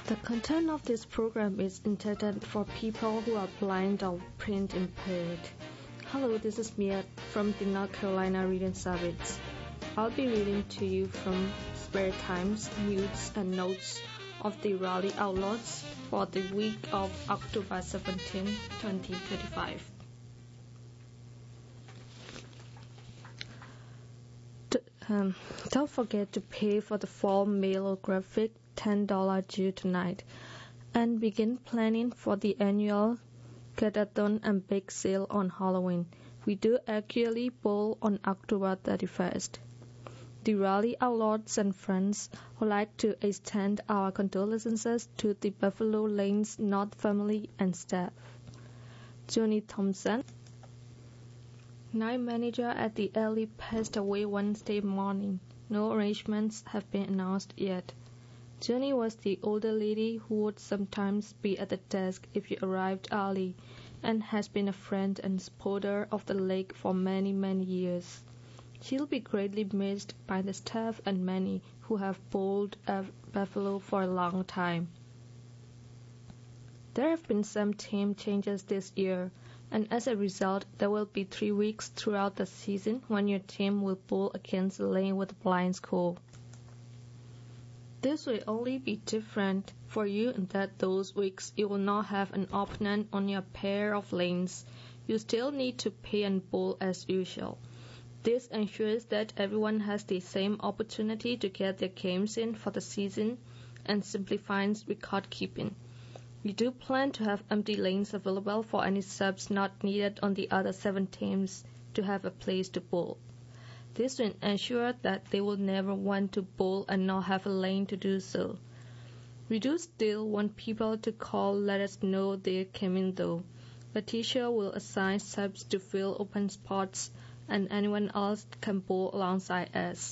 The content of this program is intended for people who are blind or print impaired. Hello, this is Mia from the North Carolina Reading Service. I'll be reading to you from Spare Times, News and Notes of the Raleigh Outlaws for the week of October 17, 2025. Don't forget to pay for the fall mail graphic $10 due tonight, and begin planning for the annual Get-a-thon and bake sale on Halloween. We do actually bowl on October 31st. The Raleigh Outlaws and friends would like to extend our condolences to the Buffalo Lanes North family and staff. Johnny Thompson, night manager at the alley, passed away Wednesday morning. No arrangements have been announced yet. Jenny was the older lady who would sometimes be at the desk if you arrived early, and has been a friend and supporter of the lake for many, many years. She'll be greatly missed by the staff and many who have bowled at Buffalo for a long time. There have been some team changes this year, and as a result, there will be 3 weeks throughout the season when your team will bowl against the lane with a blind score. This will only be different for you in that those weeks you will not have an opponent on your pair of lanes. You still need to pay and bowl as usual. This ensures that everyone has the same opportunity to get their games in for the season and simplifies record keeping. We do plan to have empty lanes available for any subs not needed on the other 7 teams to have a place to bowl. This will ensure that they will never want to bowl and not have a lane to do so. We do still want people to let us know they're coming though. Letitia will assign subs to fill open spots, and anyone else can bowl alongside us.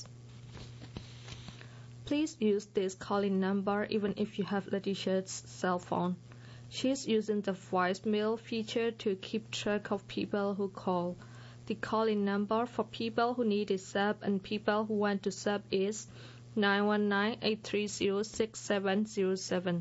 Please use this calling number even if you have Letitia's cell phone. She's using the voicemail feature to keep track of people who call. The calling number for people who need a sub and people who want to sub is 919-830-6707.